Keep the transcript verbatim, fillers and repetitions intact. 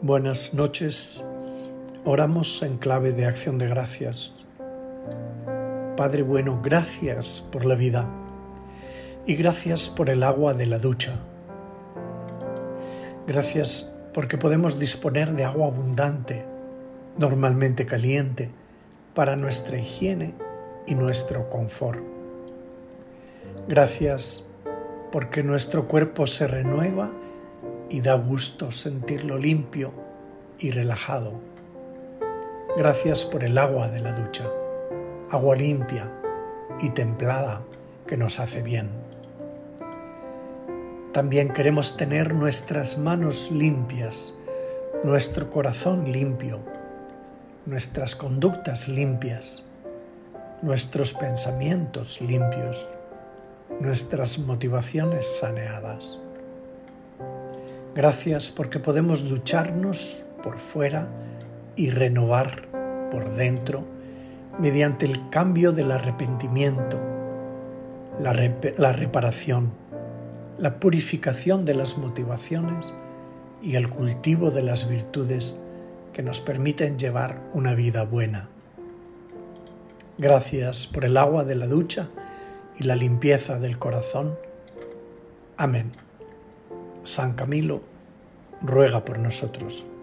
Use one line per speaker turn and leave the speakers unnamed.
Buenas noches, oramos en clave de acción de gracias. Padre bueno, gracias por la vida y gracias por el agua de la ducha. Gracias porque podemos disponer de agua abundante, normalmente caliente, para nuestra higiene y nuestro confort. Gracias porque nuestro cuerpo se renueva y da gusto sentirlo limpio y relajado. Gracias por el agua de la ducha, agua limpia y templada que nos hace bien. También queremos tener nuestras manos limpias, nuestro corazón limpio, nuestras conductas limpias, nuestros pensamientos limpios, nuestras motivaciones saneadas. Gracias porque podemos ducharnos por fuera y renovar por dentro mediante el cambio del arrepentimiento, la, rep- la reparación, la purificación de las motivaciones y el cultivo de las virtudes que nos permiten llevar una vida buena. Gracias por el agua de la ducha y la limpieza del corazón. Amén. San Camilo ruega por nosotros.